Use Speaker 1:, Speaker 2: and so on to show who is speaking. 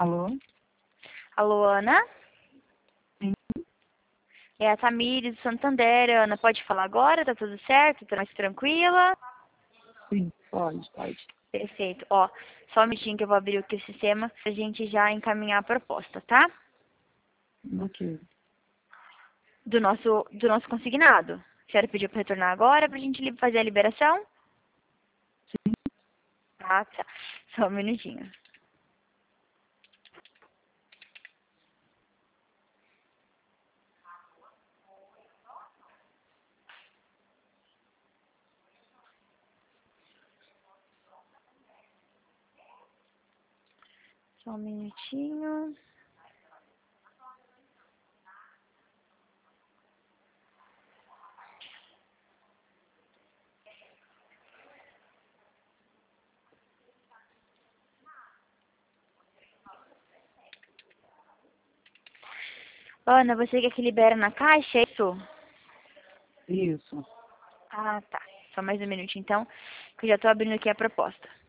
Speaker 1: Alô?
Speaker 2: Alô, Ana?
Speaker 1: Sim,
Speaker 2: É a Tamires do Santander. Ana, pode falar agora? Tá tudo certo? Tá mais tranquila?
Speaker 1: sim, pode.
Speaker 2: Perfeito. Ó, só um minutinho que eu vou abrir aqui o sistema pra gente já encaminhar a proposta, tá?
Speaker 1: Ok.
Speaker 2: Do nosso consignado. A senhora pediu pra retornar agora pra gente fazer a liberação?
Speaker 1: Sim,
Speaker 2: Tá. Só um minutinho. Só um minutinho. Ana, você quer que libera na caixa, é isso?
Speaker 1: isso.
Speaker 2: Ah, tá. Só mais um minutinho, então, que eu já tô abrindo aqui a proposta.